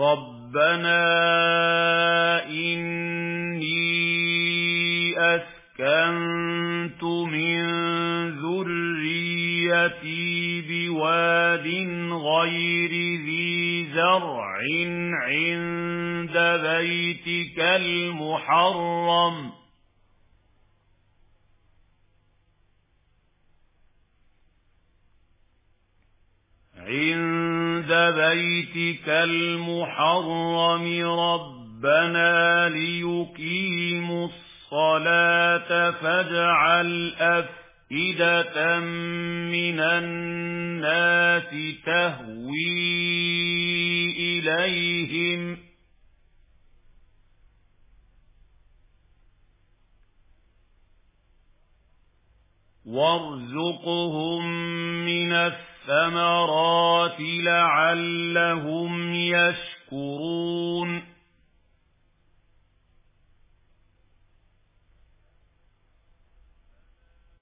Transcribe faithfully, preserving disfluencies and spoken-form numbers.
رَبَّنَا إِنِّي أَسْكَنْتُ مِنْ ذُرِّيَّتِي بِوَادٍ غَيْرِ ذِي زَرْعٍ عِندَ بَيْتِكَ الْمُحَرَّمِ عند بيتك المحرم ربنا ليقيموا الصلاة فاجعل أفئدة من الناس تهوي إليهم وارزقهم من الثمرات لعلهم يشكرون